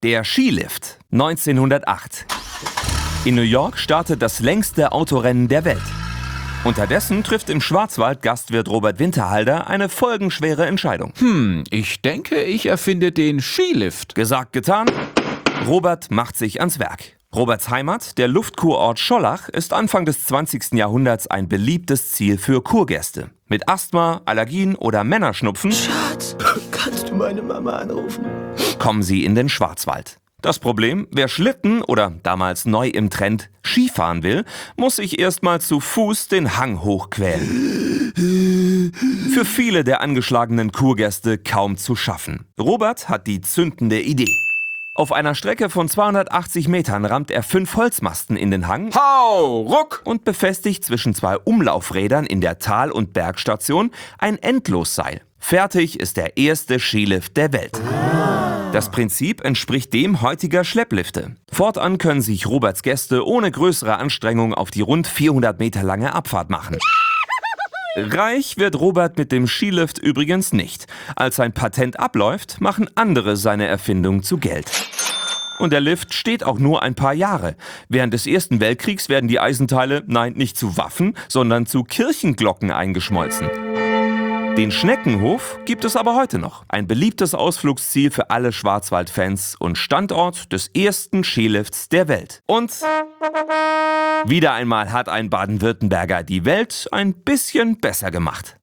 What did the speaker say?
Der Skilift 1908. In New York startet das längste Autorennen der Welt. Unterdessen trifft im Schwarzwald Gastwirt Robert Winterhalter eine folgenschwere Entscheidung. Ich denke, ich erfinde den Skilift. Gesagt, getan. Robert macht sich ans Werk. Roberts Heimat, der Luftkurort Schollach, ist Anfang des 20. Jahrhunderts ein beliebtes Ziel für Kurgäste. Mit Asthma, Allergien oder Männerschnupfen Schatz, kannst du meine Mama anrufen? kommen sie in den Schwarzwald. Das Problem, wer Schlitten oder damals neu im Trend Skifahren will, muss sich erstmal zu Fuß den Hang hochquälen. Für viele der angeschlagenen Kurgäste kaum zu schaffen. Robert hat die zündende Idee. Auf einer Strecke von 280 Metern rammt er 5 Holzmasten in den Hang Hau, ruck! und befestigt zwischen 2 Umlaufrädern in der Tal- und Bergstation ein Endlosseil. Fertig ist der erste Skilift der Welt. Das Prinzip entspricht dem heutiger Schlepplifte. Fortan können sich Roberts Gäste ohne größere Anstrengung auf die rund 400 Meter lange Abfahrt machen. Reich wird Robert mit dem Skilift übrigens nicht. Als sein Patent abläuft, machen andere seine Erfindung zu Geld. Und der Lift steht auch nur ein paar Jahre. Während des Ersten Weltkriegs werden die Eisenteile, nein, nicht zu Waffen, sondern zu Kirchenglocken eingeschmolzen. Den Schneckenhof gibt es aber heute noch. Ein beliebtes Ausflugsziel für alle Schwarzwald-Fans und Standort des ersten Skilifts der Welt. Und wieder einmal hat ein Baden-Württemberger die Welt ein bisschen besser gemacht.